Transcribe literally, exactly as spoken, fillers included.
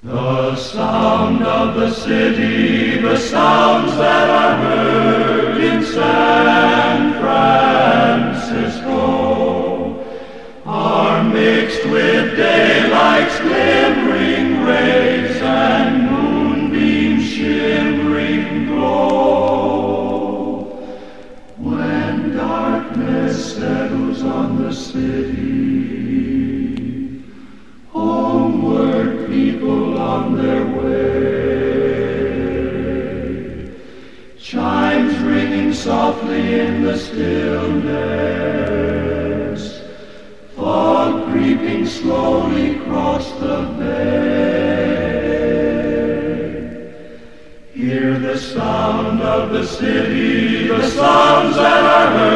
The sound of the city, the sounds that are heard in San Francisco, are mixed with daylight's glimmering rays and moonbeams' shimmering glow. When darkness settles on the city, homeward people on their way, chimes ringing softly in the stillness, fog creeping slowly across the bay. Hear the sound of the city, the sounds that are heard